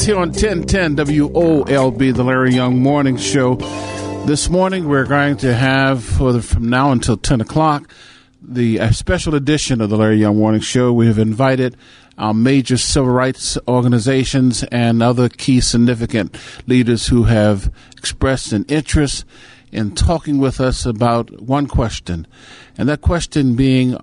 Rights here on 1010 WOLB, the Larry Young Morning Show. This morning we're going to have, from now until 10 o'clock, a special edition of the Larry Young Morning Show. We have invited our major civil rights organizations and other key significant leaders who have expressed an interest in talking with us about one question, and that question being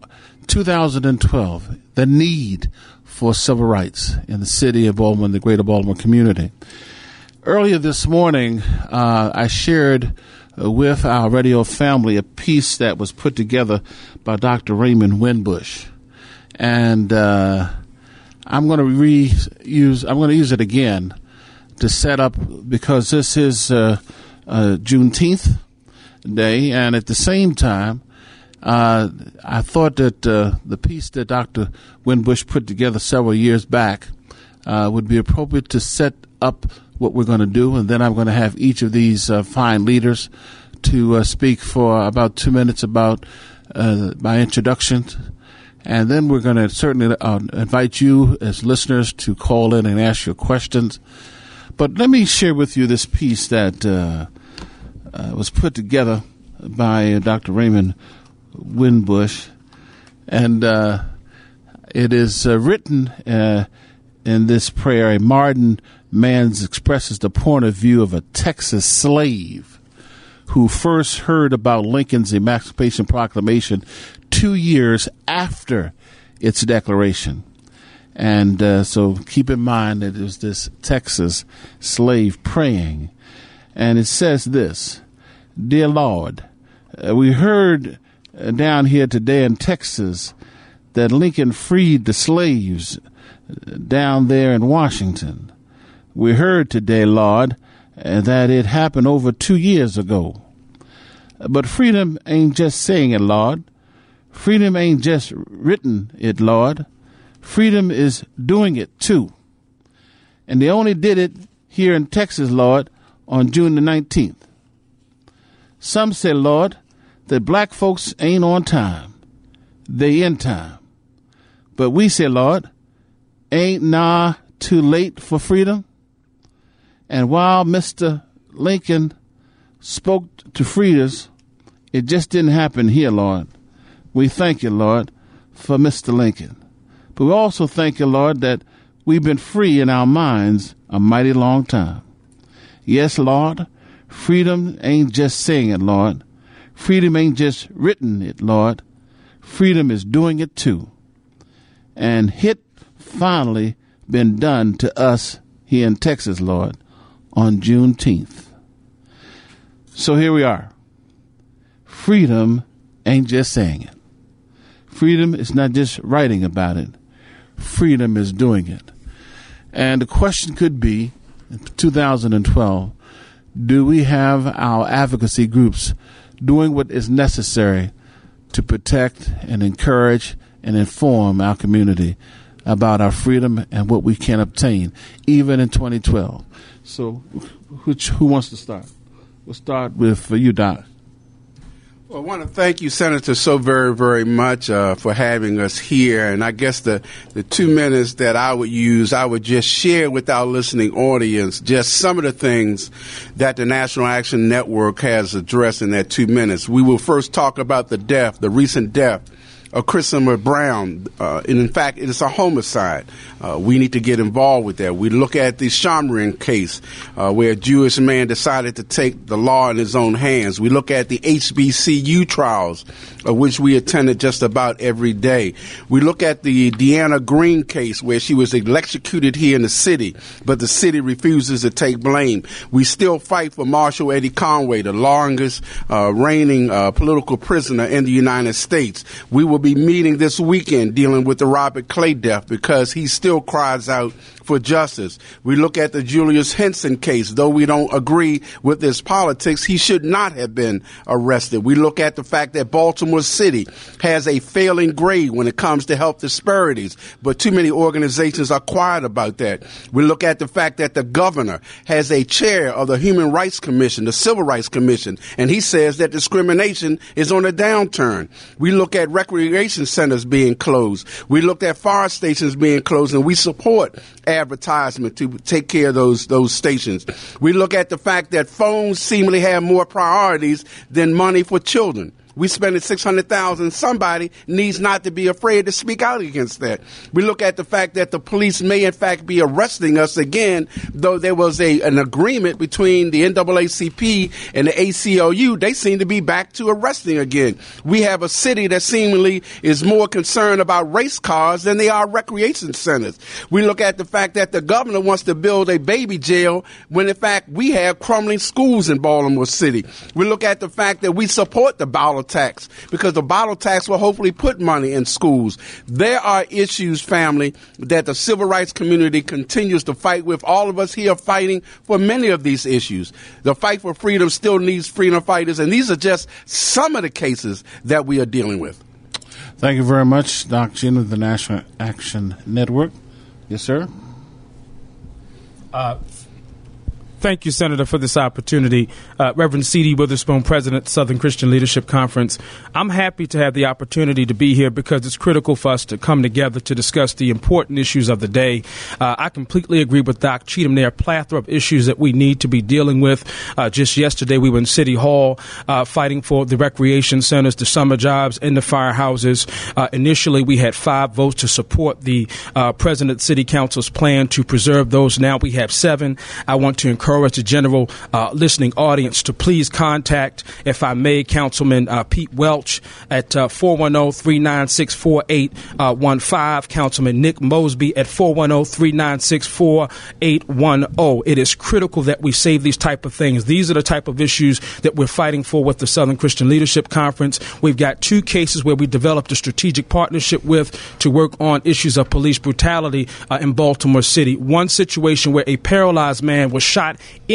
2012, the need for civil rights in the city of Baltimore, the greater Baltimore community. Earlier this morning, I shared with our radio family a piece that was put together by Dr. Raymond Winbush, and I'm going to use it again to set up, because this is Juneteenth Day, and at the same time, I thought that the piece that Dr. Winbush put together several years back would be appropriate to set up what we're going to do, and then I'm going to have each of these fine leaders to speak for about 2 minutes about my introduction, and then we're going to certainly invite you as listeners to call in and ask your questions. But let me share with you this piece that was put together by Dr. Raymond Winbush, and it is written in this prayer. A modern man expresses the point of view of a Texas slave who first heard about Lincoln's Emancipation Proclamation 2 years after its declaration. And so keep in mind that it was this Texas slave praying. And it says this: Dear Lord, we heard down here today in Texas that Lincoln freed the slaves down there in Washington. We heard today, Lord, that it happened over 2 years ago. But freedom ain't just saying it, Lord. Freedom ain't just written it, Lord. Freedom is doing it too. And they only did it here in Texas, Lord, on June the 19th. Some say, Lord, that black folks ain't on time. They in time. But we say, Lord, ain't too late for freedom? And while Mr. Lincoln spoke to free us, it just didn't happen here, Lord. We thank you, Lord, for Mr. Lincoln. But we also thank you, Lord, that we've been free in our minds a mighty long time. Yes, Lord, freedom ain't just saying it, Lord. Freedom ain't just written it, Lord. Freedom is doing it too. And it finally been done to us here in Texas, Lord, on Juneteenth. So here we are. Freedom ain't just saying it. Freedom is not just writing about it. Freedom is doing it. And the question could be, in 2012, do we have our advocacy groups doing what is necessary to protect and encourage and inform our community about our freedom and what we can obtain, even in 2012? So who wants to start? We'll start with you, Doc. Well, I want to thank you, Senator, so very, very much for having us here. And I guess the 2 minutes that I would use, I would just share with our listening audience just some of the things that the National Action Network has addressed in that 2 minutes. We will first talk about the recent death of Christopher Brown. And in fact, it is a homicide. We need to get involved with that. We look at the Shamrin case, where a Jewish man decided to take the law in his own hands. We look at the HBCU trials, of which we attended just about every day. We look at the Deanna Green case, where she was electrocuted here in the city, but the city refuses to take blame. We still fight for Marshall Eddie Conway, the longest reigning political prisoner in the United States. We will be meeting this weekend dealing with the Robert Clay death because he still cries out for justice. We look at the Julius Henson case. Though we don't agree with his politics, he should not have been arrested. We look at the fact that Baltimore City has a failing grade when it comes to health disparities, but too many organizations are quiet about that. We look at the fact that the governor has a chair of the Human Rights Commission, the Civil Rights Commission, and he says that discrimination is on a downturn. We look at recreation centers being closed. We looked at fire stations being closed, and we support advertisement to take care of those stations. We look at the fact that phones seemingly have more priorities than money for children. We spending $600,000. Somebody needs not to be afraid to speak out against that. We look at the fact that the police may, in fact, be arresting us again, though there was an agreement between the NAACP and the ACLU. They seem to be back to arresting again. We have a city that seemingly is more concerned about race cars than they are recreation centers. We look at the fact that the governor wants to build a baby jail when, in fact, we have crumbling schools in Baltimore City. We look at the fact that we support the bottle tax because the bottle tax will hopefully put money in schools. There are issues, family, that the civil rights community continues to fight with. All of us here are fighting for many of these issues. The fight for freedom still needs freedom fighters, and these are just some of the cases that we are dealing with. Thank you very much, Doc Ginn of the National Action Network. Yes, sir. Thank you, Senator, for this opportunity. Reverend C.D. Witherspoon, President, Southern Christian Leadership Conference. I'm happy to have the opportunity to be here because it's critical for us to come together to discuss the important issues of the day. I completely agree with Doc Cheatham. There are a plethora of issues that we need to be dealing with. Just yesterday, we were in City Hall fighting for the recreation centers, the summer jobs, and the firehouses. Initially, we had 5 votes to support the President City Council's plan to preserve those. Now we have 7. I want to encourage the general listening audience to please contact, if I may, Councilman Pete Welch at 410-396-4815, Councilman Nick Mosby at 410-396-4810. It is critical that we save these type of things. These are the type of issues that we're fighting for with the Southern Christian Leadership Conference. We've got 2 cases where we developed a strategic partnership with to work on issues of police brutality in Baltimore City. One situation where a paralyzed man was shot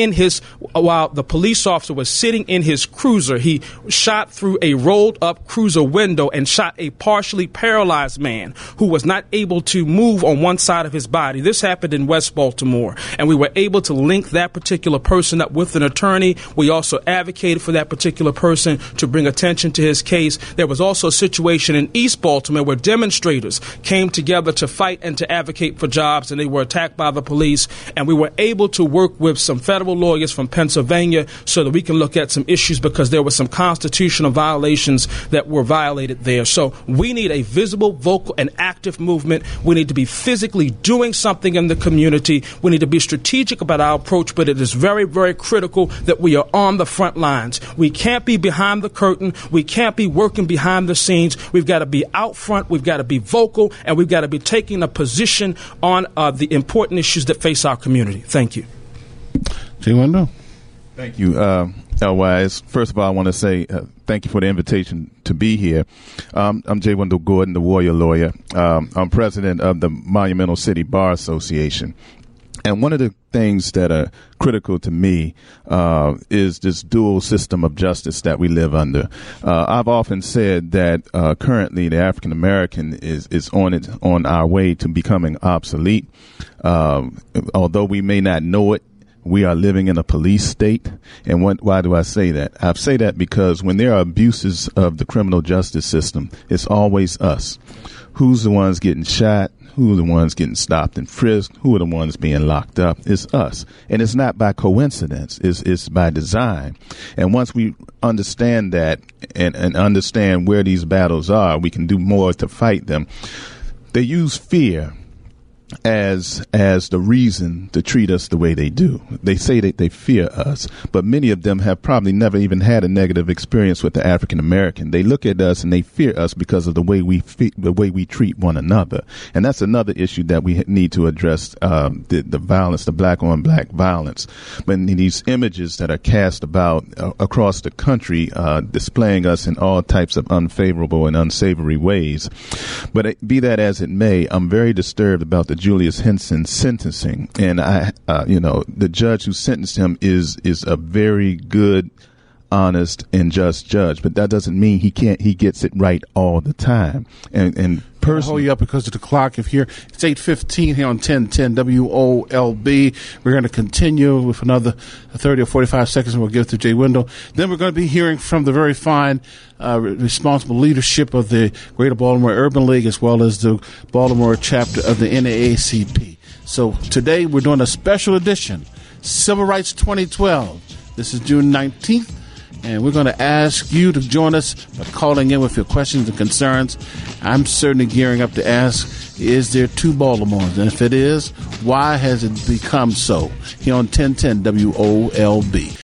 while the police officer was sitting in his cruiser. He shot through a rolled up cruiser window and shot a partially paralyzed man who was not able to move on one side of his body. This happened in West Baltimore, and we were able to link that particular person up with an attorney. We also advocated for that particular person to bring attention to his case. There was also a situation in East Baltimore where demonstrators came together to fight and to advocate for jobs, and they were attacked by the police, and we were able to work with some federal lawyers from Pennsylvania so that we can look at some issues because there were some constitutional violations that were violated there. So we need a visible, vocal, and active movement. We need to be physically doing something in the community. We need to be strategic about our approach, but it is very, very critical that we are on the front lines. We can't be behind the curtain. We can't be working behind the scenes. We've got to be out front. We've got to be vocal, and we've got to be taking a position on the important issues that face our community. Thank you. Jay Wendell. Thank you, Wise. First of all, I want to say thank you for the invitation to be here. I'm Jay Wendell Gordon, the Warrior Lawyer. I'm president of the Monumental City Bar Association. And one of the things that are critical to me is this dual system of justice that we live under. I've often said that currently the African American is on our way to becoming obsolete. Although we may not know it, we are living in a police state. And why do I say that? I say that because when there are abuses of the criminal justice system, it's always us. Who's the ones getting shot? Who are the ones getting stopped and frisked? Who are the ones being locked up? It's us. And it's not by coincidence. It's by design. And once we understand that and understand where these battles are, we can do more to fight them. They use fear as the reason to treat us the way they do. They say that they fear us, but many of them have probably never even had a negative experience with the African American. They look at us and they fear us because of the way we treat one another. And that's another issue that we need to address, the violence, the black on black violence. But these images that are cast about across the country, displaying us in all types of unfavorable and unsavory ways. But be that as it may, I'm very disturbed about the Julius Henson sentencing, and the judge who sentenced him is a very good, honest and just judge, but that doesn't mean he gets it right all the time. And hold you up because of the clock. If here, it's 8:15 here on 1010 WOLB. We're going to continue with another 30 or 45 seconds, and we'll give it to Jay Wendell. Then we're going to be hearing from the very fine, responsible leadership of the Greater Baltimore Urban League, as well as the Baltimore chapter of the NAACP. So today we're doing a special edition, Civil Rights 2012. This is June 19th. And we're going to ask you to join us by calling in with your questions and concerns. I'm certainly gearing up to ask, is there two Baltimores? And if it is, why has it become so? Here on 1010 WOLB.